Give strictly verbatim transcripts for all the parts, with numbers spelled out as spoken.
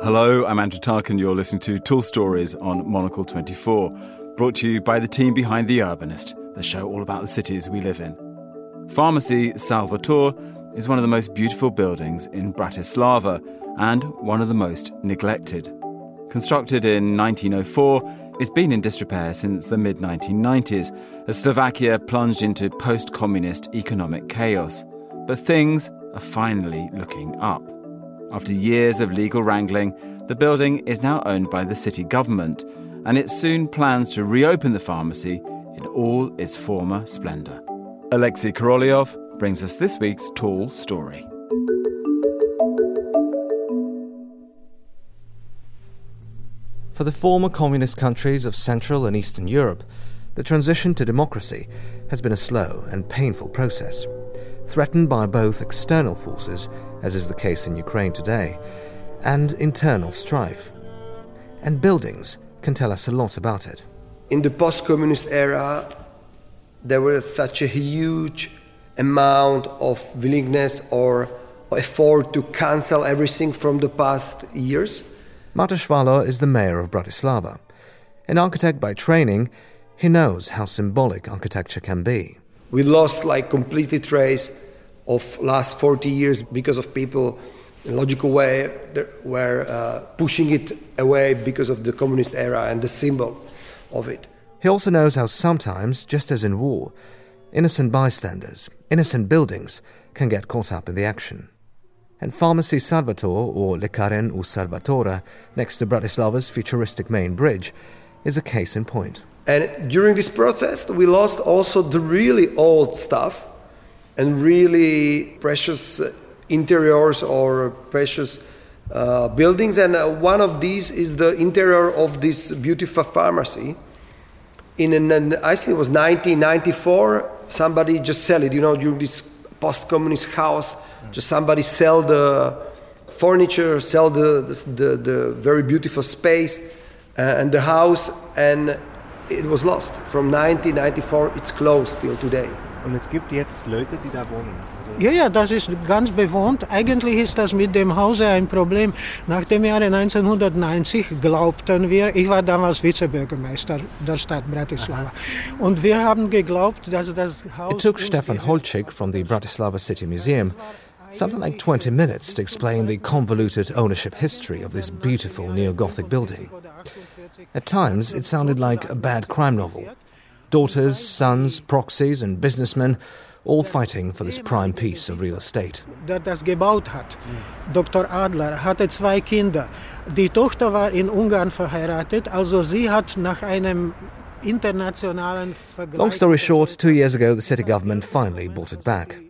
Hello, I'm Andrew Tuck and you're listening to Tall Stories on Monocle twenty-four, brought to you by the team behind The Urbanist, the show all about the cities we live in. Pharmacy Salvator is one of the most beautiful buildings in Bratislava and one of the most neglected. Constructed in nineteen oh four, it's been in disrepair since the mid nineteen nineties as Slovakia plunged into post-communist economic chaos. But things are finally looking up. After years of legal wrangling, the building is now owned by the city government, and it soon plans to reopen the pharmacy in all its former splendour. Alexei Korolyov brings us this week's Tall Story. For the former communist countries of Central and Eastern Europe, the transition to democracy has been a slow and painful process, threatened by both external forces, as is the case in Ukraine today, and internal strife. And buildings can tell us a lot about it. In the post-communist era, there was such a huge amount of willingness or effort to cancel everything from the past years. Mateusz Walo is the mayor of Bratislava. An architect by training, he knows how symbolic architecture can be. We lost like completely trace of last forty years because of people in a logical way were uh, pushing it away because of the communist era and the symbol of it. He also knows how sometimes, just as in war, innocent bystanders, innocent buildings can get caught up in the action. And Pharmacy Salvator, or Lekaren u Salvatore, next to Bratislava's futuristic main bridge, is a case in point. And during this process, we lost also the really old stuff and really precious interiors or precious uh, buildings. And uh, one of these is the interior of this beautiful pharmacy. In, an, I think it was nineteen ninety-four, somebody just sell it, you know, during this post-communist house, just somebody sell the furniture, sell the, the, the very beautiful space uh, and the house, and it was lost. From nineteen ninety-four, it's closed till today. Und es gibt jetzt Leute, die da wohnen. Also ja, ja, das ist ganz bewohnt. Eigentlich ist das mit dem Hause ein Problem. Nach dem Jahre neunzehnhundertneunzig glaubten wir, ich war damals Vizebürgermeister der Stadt Bratislava, und wir haben geglaubt, dass das Haus... It took Stefan Holczyk from the Bratislava City Museum something like twenty minutes to explain the convoluted ownership history of this beautiful neo-Gothic building. At times, it sounded like a bad crime novel. Daughters, sons, proxies and businessmen all fighting for this prime piece of real estate. Der das gebaut hat, Doktor Adler, hatte zwei Kinder. Die Tochter war in Ungarn verheiratet, also sie hat nach einem internationalen Vergleich... Long story short, two years ago the city government finally bought it back.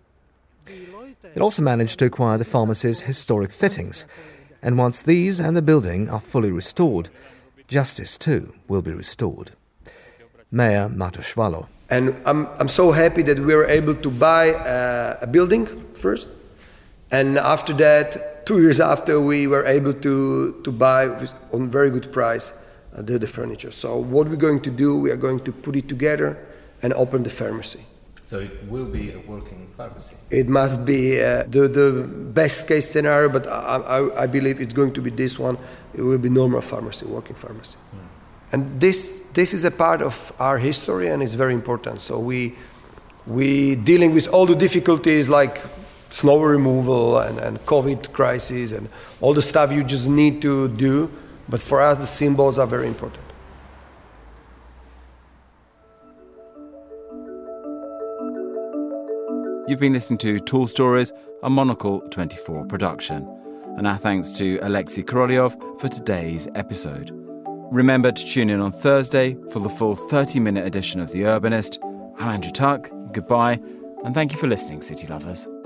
It also managed to acquire the pharmacy's historic fittings, and once these and the building are fully restored, justice too will be restored. Mayor Mateusz Walo. And I'm, I'm so happy that we were able to buy uh, a building first, and after that, two years after, we were able to, to buy on very good price uh, the, the furniture. So what we're going to do, we are going to put it together and open the pharmacy. So it will be a working pharmacy? It must be uh, the, the best case scenario, but I, I, I believe it's going to be this one. It will be normal pharmacy, working pharmacy. Mm. And this this is a part of our history, and it's very important. So we we dealing with all the difficulties like snow removal and, and COVID crisis and all the stuff you just need to do. But for us, the symbols are very important. You've been listening to Tall Stories, a Monocle twenty-four production. And our thanks to Alexei Korolyov for today's episode. Remember to tune in on Thursday for the full thirty-minute edition of The Urbanist. I'm Andrew Tuck. Goodbye, and thank you for listening, City Lovers.